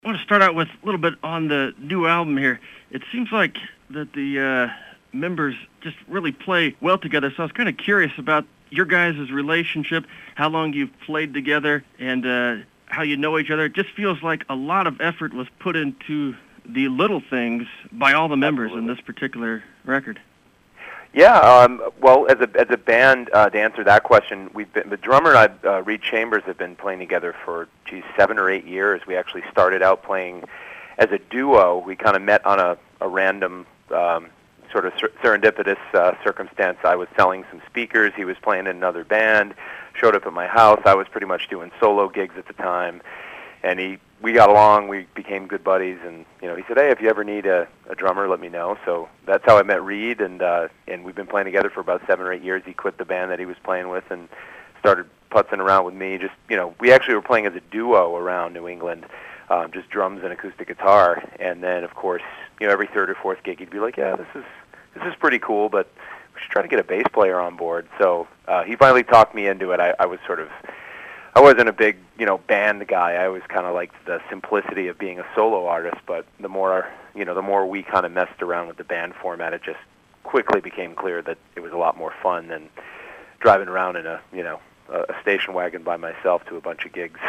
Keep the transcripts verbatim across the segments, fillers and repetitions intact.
I want to start out with a little bit on the new album here. It seems like that the uh, members just really play well together, so I was kind of curious about your guys' relationship, how long you've played together, and uh, how you know each other. It just feels like a lot of effort was put into the little things by all the members Absolutely. in this particular record. Yeah, um, well, as a as a band, uh, to answer that question, we've been the drummer and I, uh, Reed Chambers, have been playing together for geez seven or eight years. We actually started out playing as a duo. We kind of met on a, a random um, sort of ser- serendipitous uh, circumstance. I was selling some speakers. He was playing in another band. Showed up at my house. I was pretty much doing solo gigs at the time, and he. We got along, we became good buddies, and you know, he said, hey, if you ever need a, a drummer, let me know. So that's how I met Reed, and uh, and we've been playing together for about seven or eight years. He quit the band that he was playing with and started putzing around with me. Just, you know, we actually were playing as a duo around New England, um, just drums and acoustic guitar. And then, of course, you know, every third or fourth gig, he'd be like, yeah, this is this is pretty cool, but we should try to get a bass player on board. So uh, he finally talked me into it. I, I was sort of I wasn't a big, you know, band guy. I always kind of liked the simplicity of being a solo artist, but the more, you know, the more we kind of messed around with the band format, it just quickly became clear that it was a lot more fun than driving around in a, you know, a, a station wagon by myself to a bunch of gigs.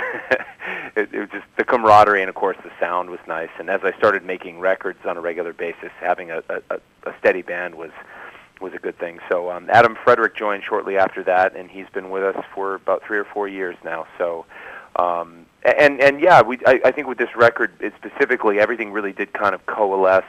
it, it was just the camaraderie, and of course the sound was nice. And as I started making records on a regular basis, having a, a, a steady band was was a good thing. So um, Adam Frederick joined shortly after that, and he's been with us for about three or four years now. So, um, and and yeah, we I, I think with this record, it specifically, everything really did kind of coalesce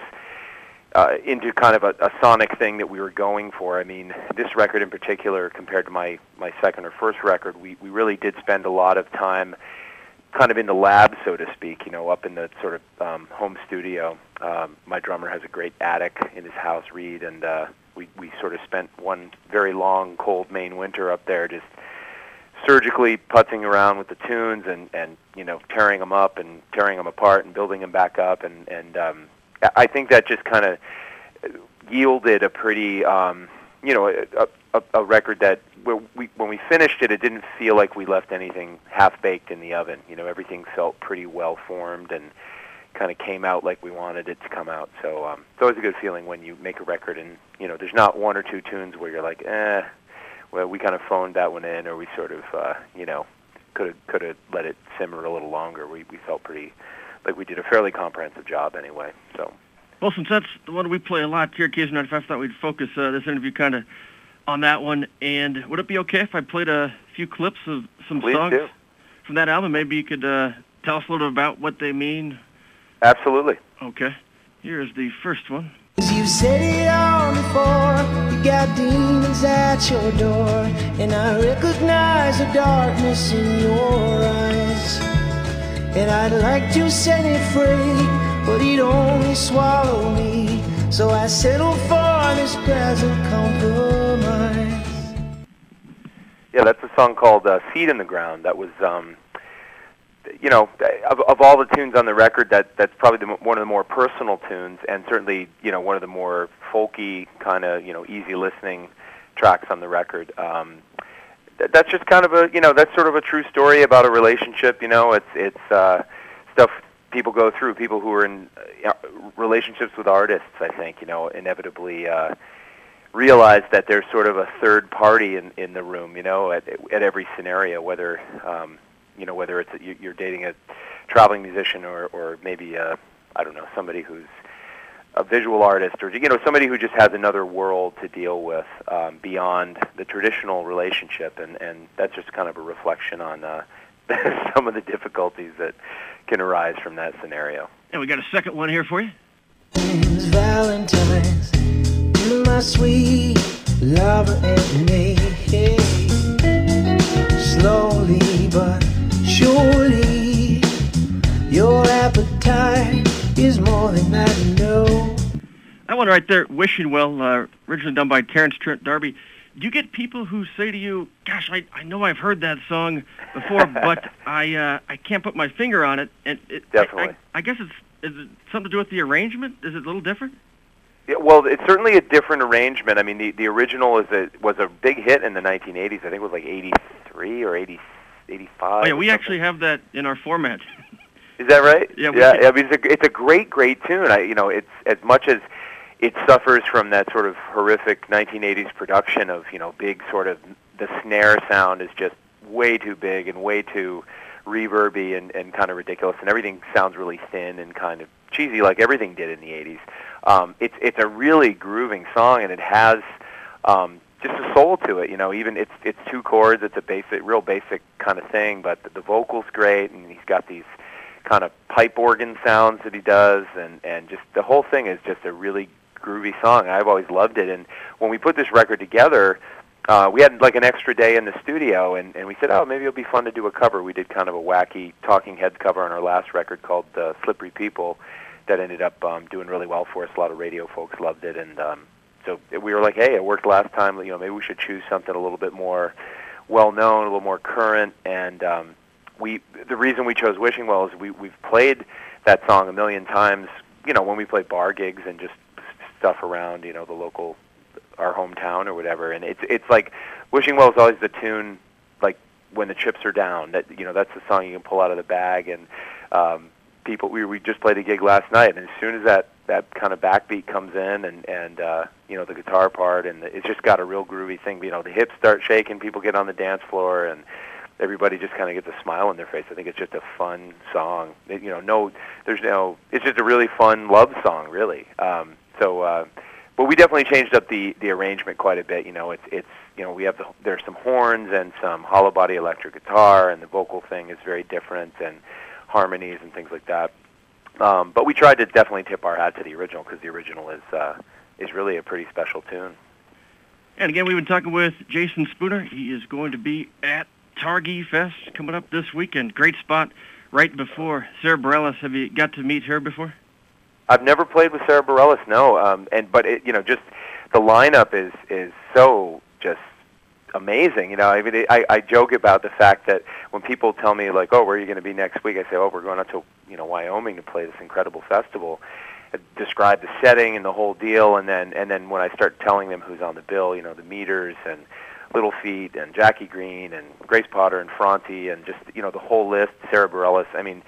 uh, into kind of a, a sonic thing that we were going for. I mean, this record in particular, compared to my my second or first record, we we really did spend a lot of time kind of in the lab, so to speak, you know, up in the sort of um, home studio. Um, my drummer has a great attic in his house, Reed, and uh, we, we sort of spent one very long, cold Maine winter up there just surgically putzing around with the tunes and, and you know, tearing them up and tearing them apart and building them back up. And, and um, I think that just kind of yielded a pretty, um, you know, a, a, a record that we, when we finished it, it didn't feel like we left anything half-baked in the oven. You know, everything felt pretty well-formed and kind of came out like we wanted it to come out. So um, it's always a good feeling when you make a record and, you know, there's not one or two tunes where you're like, eh, well, we kind of phoned that one in, or we sort of, uh, you know, could have could have let it simmer a little longer. We we felt pretty like we did a fairly comprehensive job anyway. So. Well, since that's the one we play a lot here at K Z ninety-five, I thought we'd focus uh, this interview kind of on that one. And would it be okay if I played a few clips of some Please songs do. from that album? Maybe you could uh, tell us a little bit about what they mean. Absolutely. Okay. Here's the first one. You said it all before, you got demons at your door, and I recognize the darkness in your eyes. And I'd like to set it free, but it'd only swallow me, so I settle for this present compromise. Yeah, that's a song called uh, Seed in the Ground. That was, um, you know, of, of all the tunes on the record, that that's probably the, one of the more personal tunes, and certainly, you know, one of the more folky, kind of, you know, easy listening tracks on the record. Um, th- that's just kind of a, you know, that's sort of a true story about a relationship. You know, it's it's uh, stuff people go through. People who are in uh, relationships with artists, I think, you know, inevitably uh, realize that there's sort of a third party in, in the room. You know, at at every scenario, whether um, you know, whether it's you're dating a traveling musician or, or maybe, a, I don't know, somebody who's a visual artist, or, you know, somebody who just has another world to deal with um, beyond the traditional relationship. And, and that's just kind of a reflection on uh, some of the difficulties that can arise from that scenario. And we got a second one here for you. It's Valentine's, you're my sweet lover and me. Slowly but surely, your appetite is more than I know. That one right there, Wishing Well, uh, originally done by Terrence Trent D'Arby. Do you get people who say to you, gosh, I, I know I've heard that song before, but I uh, I can't put my finger on it? And it, Definitely. I, I guess it's is it something to do with the arrangement? Is it a little different? Yeah, well, it's certainly a different arrangement. I mean, the, the original is a, was a big hit in the nineteen eighties. I think it was like eighty-three or eighty, eighty-five. Oh, yeah, we actually have that in our format. Is that right? Yeah. Yeah. I mean, it's a it's a great, great tune. I, you know, it's as much as it suffers from that sort of horrific nineteen eighties production of, you know, big sort of, the snare sound is just way too big and way too reverby and, and kind of ridiculous, and everything sounds really thin and kind of cheesy, like everything did in the eighties. Um, it's it's a really grooving song, and it has um, just a soul to it. You know, even it's it's two chords. It's a basic, real basic kind of thing, but the, the vocal's great, and he's got these kind of pipe organ sounds that he does, and and just the whole thing is just a really groovy song. I've always loved it, and when we put this record together, uh, we had like an extra day in the studio, and, and we said, oh, maybe it'll be fun to do a cover. We did kind of a wacky Talking Heads cover on our last record called uh, Slippery People that ended up um, doing really well for us. A lot of radio folks loved it, and um, so we were like, hey, it worked last time. You know, maybe we should choose something a little bit more well-known, a little more current, and um, we the reason we chose Wishing Well is we, we've played that song a million times, you know, when we play bar gigs and just stuff around, you know, the local, our hometown or whatever, and it's it's like Wishing Well is always the tune, like when the chips are down. That, you know, that's the song you can pull out of the bag, and um, people. We we just played a gig last night, and as soon as that that kind of backbeat comes in, and and uh, you know, the guitar part, and the, it's just got a real groovy thing. You know, the hips start shaking, people get on the dance floor, and everybody just kind of gets a smile on their face. I think it's just a fun song. It, you know, no, there's no. It's just a really fun love song, really. Um, So, uh, but we definitely changed up the, the arrangement quite a bit. You know, it's it's you know, we have the, there's some horns and some hollow body electric guitar, and the vocal thing is very different, and harmonies and things like that. Um, but we tried to definitely tip our hat to the original, because the original is uh, is really a pretty special tune. And again, we've been talking with Jason Spooner. He is going to be at Targhee Fest coming up this weekend. Great spot right before Sarah Bareilles. Have you got to meet her before? I've never played with Sarah Bareilles, no. Um, and but it, you know, just the lineup is is so just amazing. You know, I mean, I, I joke about the fact that when people tell me like, "Oh, where are you going to be next week?" I say, "Oh, we're going out to, you know, Wyoming to play this incredible festival." I describe the setting and the whole deal, and then and then when I start telling them who's on the bill, you know, the Meters and Little Feat and Jackie Green and Grace Potter and Franti and just, you know, the whole list, Sarah Bareilles. I mean,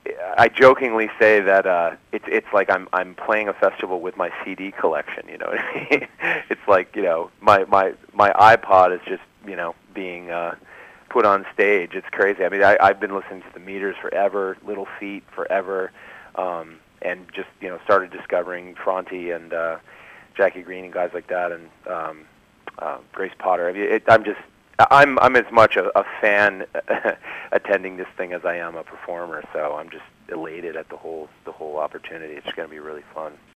I jokingly say that uh, it's it's like I'm I'm playing a festival with my C D collection. You know what I mean? It's like, you know, my my my iPod is just, you know, being uh, put on stage. It's crazy. I mean, I, I've been listening to the Meters forever, Little Feat forever, um, and just, you know, started discovering Franti and uh, Jackie Green and guys like that, and um, uh, Grace Potter. I mean, it, I'm just I'm I'm as much a, a fan attending this thing as I am a performer, so I'm just elated at the whole the whole opportunity. It's going to be really fun.